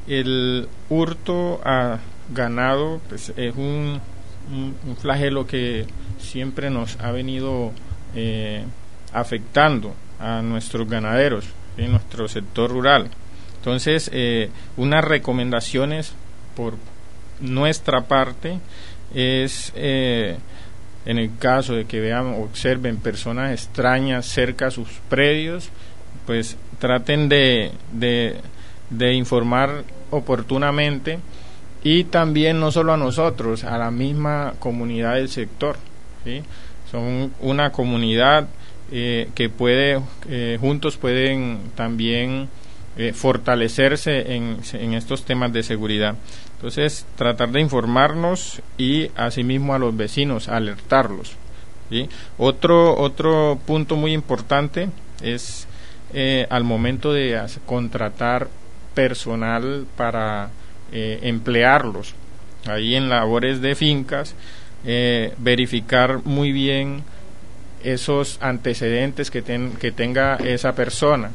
El hurto a ganado pues, es un flagelo que siempre nos ha venido afectando a nuestros ganaderos en nuestro sector rural. Entonces, unas recomendaciones por nuestra parte es, en el caso de que vean, observen personas extrañas cerca a sus predios, pues traten de informar oportunamente, y también no solo a nosotros, a la misma comunidad del sector, ¿sí? Son una comunidad que puede, juntos pueden también fortalecerse en estos temas de seguridad. Entonces, tratar de informarnos y asimismo a los vecinos, alertarlos, ¿sí? Otro punto muy importante es al momento de contratar personal para emplearlos ahí en labores de fincas, verificar muy bien esos antecedentes que tenga esa persona.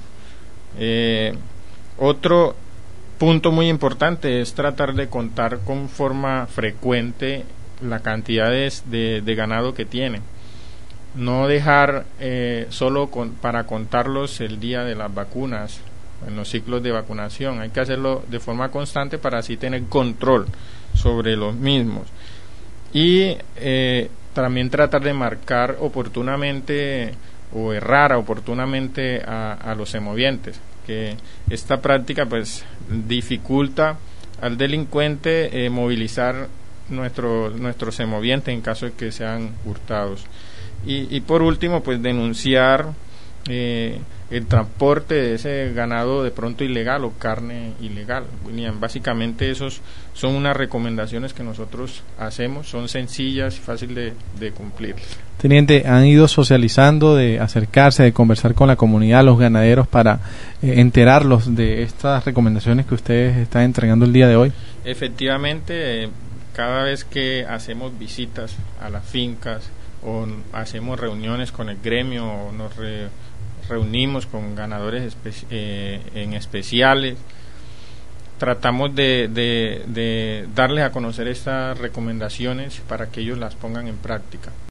Otro punto muy importante es tratar de contar con forma frecuente la cantidad de ganado que tiene. No dejar solo para contarlos el día de las vacunas, en los ciclos de vacunación. Hay que hacerlo de forma constante para así tener control sobre los mismos. Y también tratar de marcar oportunamente o errar oportunamente a los semovientes, que esta práctica pues dificulta al delincuente movilizar nuestros semovientes en caso de que sean hurtados. Y por último, pues denunciar el transporte de ese ganado de pronto ilegal o carne ilegal. Básicamente esos son unas recomendaciones que nosotros hacemos, son sencillas y fáciles de cumplir. Teniente, ¿han ido socializando, de acercarse, de conversar con la comunidad, los ganaderos, para enterarlos de estas recomendaciones que ustedes están entregando el día de hoy? Efectivamente, cada vez que hacemos visitas a las fincas o hacemos reuniones con el gremio o nos reunimos con ganadores en especiales, tratamos de darles a conocer estas recomendaciones para que ellos las pongan en práctica.